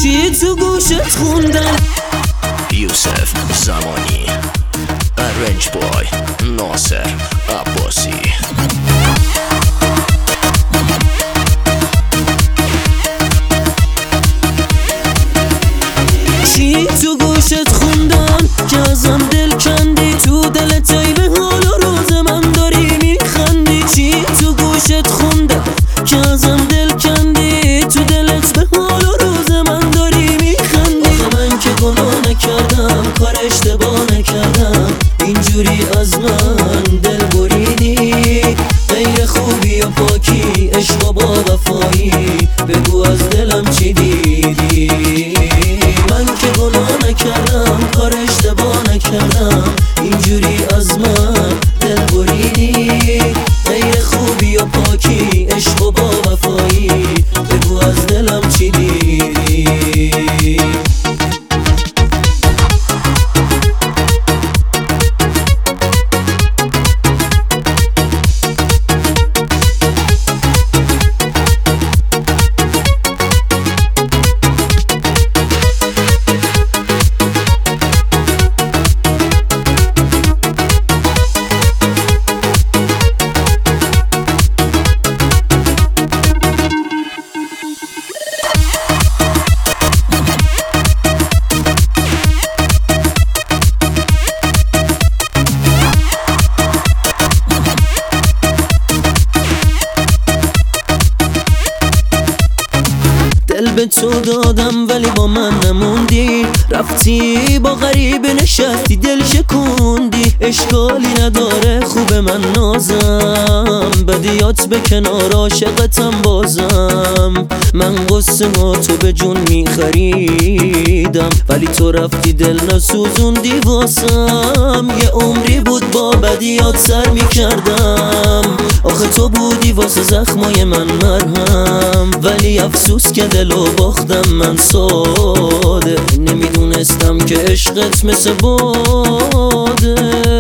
چی تو گوشت خوندم؟ یوسف زمانی، رنج بای، ناصر عباسی. چی تو گوشت خوندم که ازم دل کندی؟ تو دلت ای به حال و روز من داری میخندی. چی تو گوشت خوندم که ازم دل کندی؟ تو دلت به حال و روز من داری میخندی. آخه من که گناه نکردم، کار اشتباه نکردم، اینجوری از من دل بریدی. غیر خوبی و پاکی، عشق و با وفایی، بگو از دلم چی دیدی؟ من که گناه نکردم، کار اشتباه نکردم، اینجوری از من دل بریدی. غیر خوبی و پاکی، عشق و با وفایی، بگو از دلم چی دیدی؟ دل به تو دادم ولی با من نموندی، رفتی با غریب نشستی دل شکوندی. اشکالی نداره خوب من نازم، بدیات به کنار عاشقتم بازم. من قصه ها تو به جون میخریدم، ولی تو رفتی دل نسوزوندی واسم. یه عمری بود با بدیات سر میکردم، آخه تو بودی واسه زخمای من مرهم. ولی افسوس که دلو باختم من ساده، نمیدونستم که عشقت مثل باده.